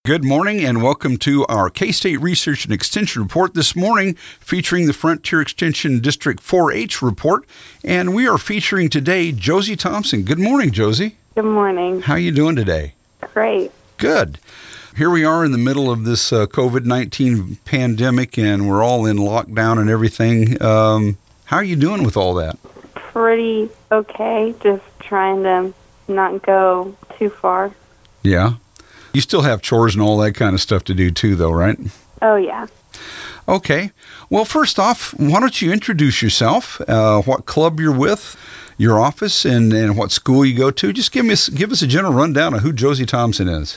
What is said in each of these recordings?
Good morning and welcome to our K-State Research and Extension Report this morning, featuring the Frontier Extension District 4-H report. And we are featuring today Josie Thompson. Good morning, Josie. Good morning. How are you doing today? Great. Good. Here we are in the middle of this COVID-19 pandemic, and we're all in lockdown and everything. How are you doing with all that? Pretty okay. Just trying to not go too far. Yeah. You still have chores and all that kind of stuff to do too, though, right? Oh, yeah. Okay. Well, first off, why don't you introduce yourself, what club you're with, your office, and what school you go to. Just give us a general rundown of who Josie Thompson is.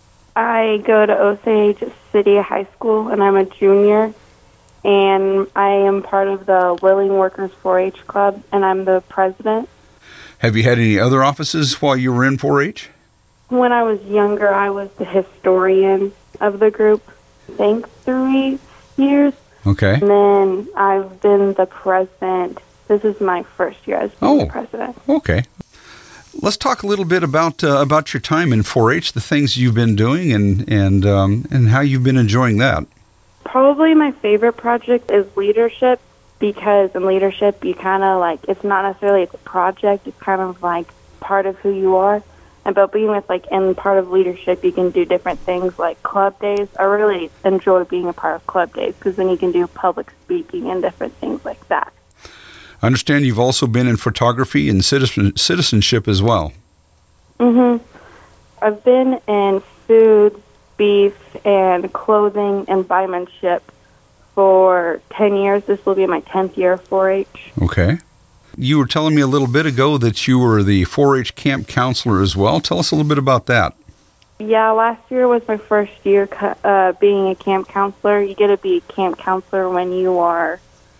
I go to Osage City High School, and I'm a junior, and I am part of the Willing Workers 4-H Club, and I'm the president. Have you had any other offices while you were in 4-H? When I was younger, I was the historian of the group, I think 3 years. Okay. And then I've been the president. This is my first year as being the president. Okay. Let's talk a little bit about your time in 4-H, the things you've been doing, and how you've been enjoying that. Probably my favorite project is leadership, because in leadership, you kind of it's not necessarily it's a project, it's kind of like part of who you are. But being with, in part of leadership, you can do different things like club days. I really enjoy being a part of club days because then you can do public speaking and different things like that. I understand you've also been in photography and citizenship as well. Mm-hmm. I've been in food, beef, and clothing and buymanship for 10 years. This will be my 10th year of 4-H. Okay. You were telling me a little bit ago that you were the 4-H camp counselor as well. Tell us a little bit about that. Yeah, last year was my first year being a camp counselor. You get to be a camp counselor when you are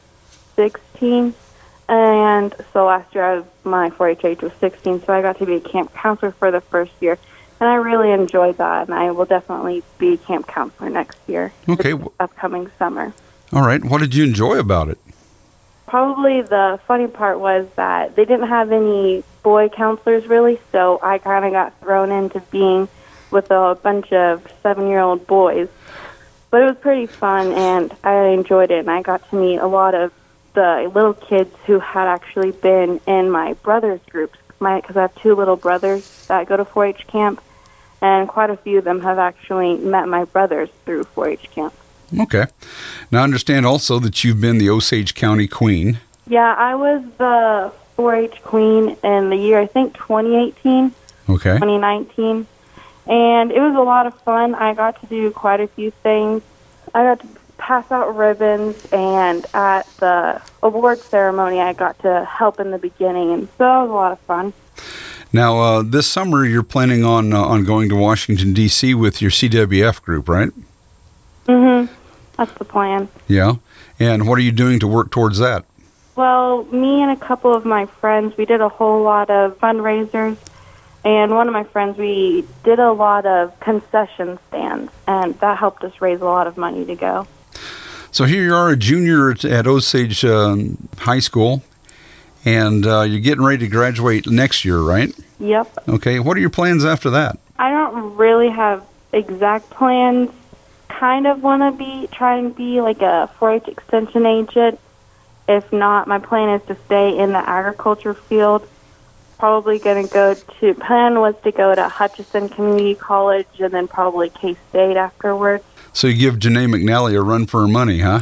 16. And so last year my 4-H age was 16, so I got to be a camp counselor for the first year. And I really enjoyed that, and I will definitely be a camp counselor next year. Okay. This upcoming summer. All right. What did you enjoy about it? Probably the funny part was that they didn't have any boy counselors, really, so I kind of got thrown into being with a bunch of 7-year-old boys. But it was pretty fun, and I enjoyed it, and I got to meet a lot of the little kids who had actually been in my brother's groups, because I have 2 little brothers that go to 4-H camp, and quite a few of them have actually met my brothers through 4-H camp. Okay. Now, I understand also that you've been the Osage County Queen. Yeah, I was the 4-H Queen in the year, I think, 2018, okay, 2019. And it was a lot of fun. I got to do quite a few things. I got to pass out ribbons, and at the award ceremony, I got to help in the beginning. And so that was a lot of fun. Now, this summer, you're planning on going to Washington, D.C. with your CWF group, right? Mm-hmm. That's the plan. Yeah. And what are you doing to work towards that? Well, me and a couple of my friends, we did a whole lot of fundraisers. And one of my friends, we did a lot of concession stands, and that helped us raise a lot of money to go. So here you are, a junior at Osage High School, and you're getting ready to graduate next year, right? Yep. Okay. What are your plans after that? I don't really have exact plans. Kind of want to try and be like a 4-H extension agent. If not, my plan is to stay in the agriculture field. Probably going to plan was to go to Hutchinson Community College and then probably K-State afterwards. So you give Janae McNally a run for her money, huh?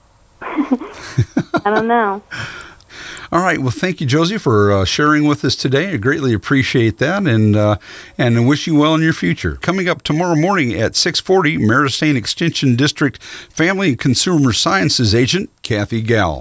I don't know. All right. Well, thank you, Josie, for sharing with us today. I greatly appreciate that, and wish you well in your future. Coming up tomorrow morning at 6:40, Maristain Extension District Family and Consumer Sciences Agent Kathy Gall.